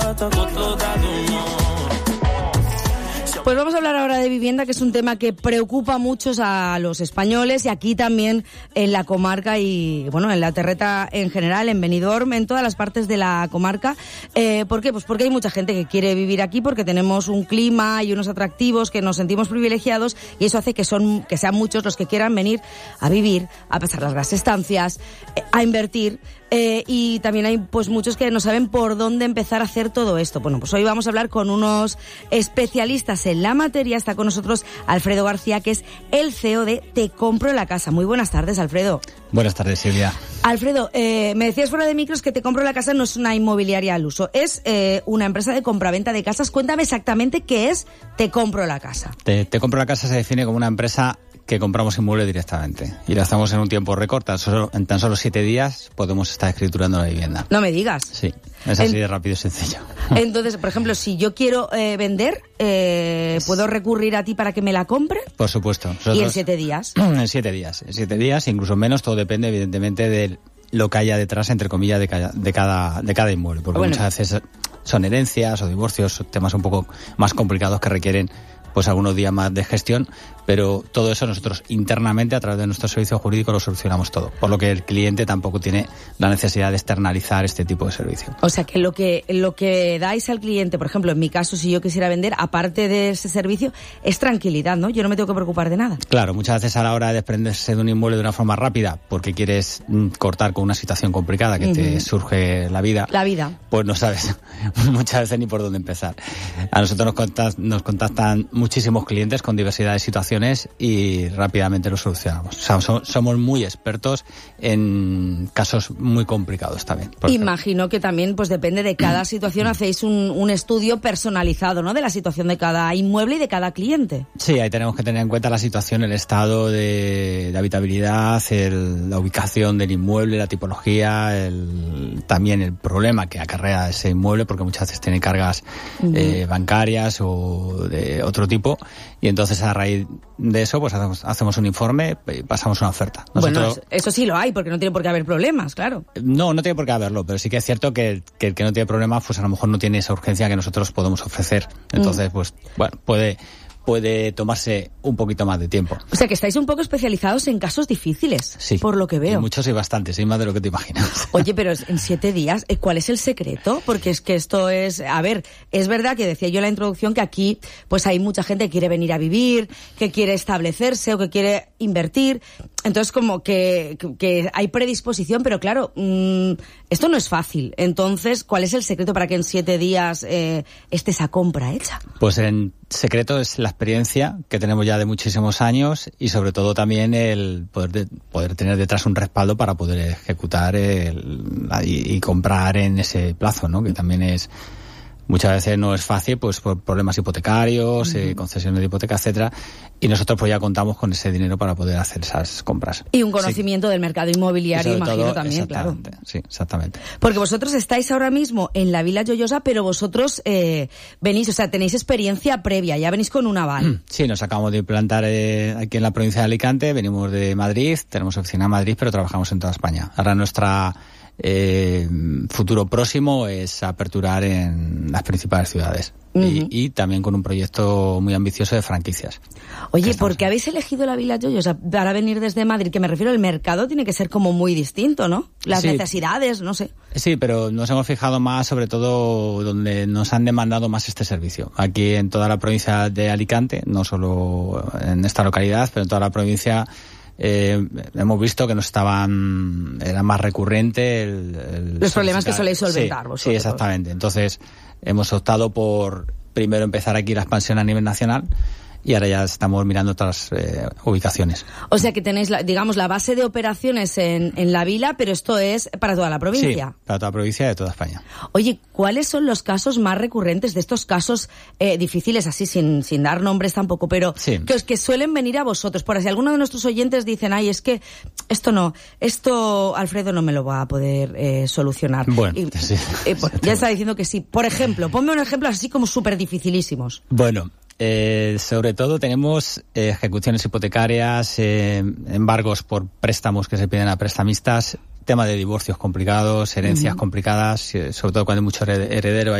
Pues vamos a hablar ahora de vivienda, que es un tema que preocupa mucho a los españoles, y aquí también en la comarca y, bueno, en la terreta en general, en Benidorm, en todas las partes de la comarca. ¿Por qué? Pues porque hay mucha gente que quiere vivir aquí, porque tenemos un clima y unos atractivos que nos sentimos privilegiados, y eso hace que sean muchos los que quieran venir a vivir, a pasar las estancias, a invertir. Y también hay pues muchos que no saben por dónde empezar a hacer todo esto. Bueno, pues hoy vamos a hablar con unos especialistas en la materia. Está con nosotros Alfredo García, que es el CEO de Te Compro la Casa. Muy buenas tardes, Alfredo. Buenas tardes, Silvia. Alfredo, me decías fuera de micros que Te Compro la Casa no es una inmobiliaria al uso, es una empresa de compraventa de casas. Cuéntame exactamente qué es Te Compro la Casa. Te Compro la Casa se define como una empresa que compramos inmuebles directamente y la hacemos en un tiempo récord. En tan solo 7 días podemos estar escriturando la vivienda. No me digas. Sí, es así de rápido y sencillo. Entonces, por ejemplo, si yo quiero vender, ¿puedo recurrir a ti para que me la compre? Por supuesto. ¿Y en 7 días? En 7 días. En 7 días, incluso menos, todo depende evidentemente de lo que haya detrás, entre comillas, de cada inmueble. Porque muchas veces son herencias o divorcios, temas un poco más complicados que requieren pues algunos días más de gestión, pero todo eso nosotros internamente a través de nuestro servicio jurídico lo solucionamos todo, por lo que el cliente tampoco tiene la necesidad de externalizar este tipo de servicio. O sea que lo que dais al cliente, por ejemplo, en mi caso, si yo quisiera vender, aparte de ese servicio, es tranquilidad, ¿no? Yo no me tengo que preocupar de nada. Claro, muchas veces a la hora de desprenderse de un inmueble de una forma rápida, porque quieres cortar con una situación complicada que te surge la vida, pues no sabes muchas veces ni por dónde empezar. A nosotros nos contactan muchísimos clientes con diversidad de situaciones y rápidamente lo solucionamos. O sea, somos muy expertos en casos muy complicados también. Imagino que también pues depende de cada situación, hacéis un estudio personalizado, ¿no?, de la situación de cada inmueble y de cada cliente. Sí, ahí tenemos que tener en cuenta la situación, el estado de habitabilidad, la ubicación del inmueble, la tipología, también el problema que acarrea ese inmueble, porque muchas veces tiene cargas bancarias o de otro tipo, y entonces a raíz de eso pues hacemos un informe y pasamos una oferta. Bueno, eso sí lo hay, porque no tiene por qué haber problemas, claro. No tiene por qué haberlo, pero sí que es cierto que el que no tiene problemas pues a lo mejor no tiene esa urgencia que nosotros podemos ofrecer. Entonces pues bueno, puede tomarse un poquito más de tiempo. O sea que estáis un poco especializados en casos difíciles, sí, por lo que veo. Y muchos y bastantes, y más de lo que te imaginas. Oye, pero en 7 días, ¿cuál es el secreto? Porque es que esto es... A ver, es verdad que decía yo en la introducción que aquí pues hay mucha gente que quiere venir a vivir, que quiere establecerse o que quiere invertir. Entonces como que hay predisposición, pero claro, esto no es fácil. Entonces, ¿cuál es el secreto para que en 7 días esté esa compra hecha? Pues el secreto es la experiencia que tenemos ya de muchísimos años y sobre todo también el poder tener detrás un respaldo para poder ejecutar y comprar en ese plazo, ¿no? Que también es... Muchas veces no es fácil, pues por problemas hipotecarios, concesiones de hipoteca, etcétera, y nosotros pues ya contamos con ese dinero para poder hacer esas compras. Y un conocimiento del mercado inmobiliario, imagino todo, también, claro. Sí, exactamente. Porque vosotros estáis ahora mismo en la Vila Joyosa, pero vosotros venís, o sea, tenéis experiencia previa, ya venís con un aval. Sí, nos acabamos de implantar aquí en la provincia de Alicante, venimos de Madrid, tenemos oficina en Madrid, pero trabajamos en toda España. Ahora nuestra futuro próximo es aperturar en las principales ciudades y también con un proyecto muy ambicioso de franquicias. Oye, ¿por qué habéis elegido la Vila Joyosa para venir desde Madrid? Que me refiero, el mercado tiene que ser como muy distinto, ¿no? Las necesidades, no sé. Sí, pero nos hemos fijado más sobre todo donde nos han demandado más este servicio. Aquí en toda la provincia de Alicante, no solo en esta localidad, pero en toda la provincia hemos visto que era más recurrente los problemas que soléis solventar vosotros. Sí, exactamente. Entonces hemos optado por primero empezar aquí la expansión a nivel nacional y ahora ya estamos mirando otras ubicaciones. O sea que tenéis, digamos, la base de operaciones en la Vila, pero esto es para toda la provincia. Sí, para toda la provincia y de toda España. Oye, ¿cuáles son los casos más recurrentes de estos casos difíciles, así sin dar nombres tampoco, pero que suelen venir a vosotros? Por si alguno de nuestros oyentes dicen, ay, es que esto Alfredo no me lo va a poder solucionar. Bueno, ya está diciendo que sí. Por ejemplo, ponme un ejemplo así como súper dificilísimos. Bueno, sobre todo tenemos ejecuciones hipotecarias, embargos por préstamos que se piden a prestamistas, tema de divorcios complicados, herencias complicadas, sobre todo cuando hay mucho heredero.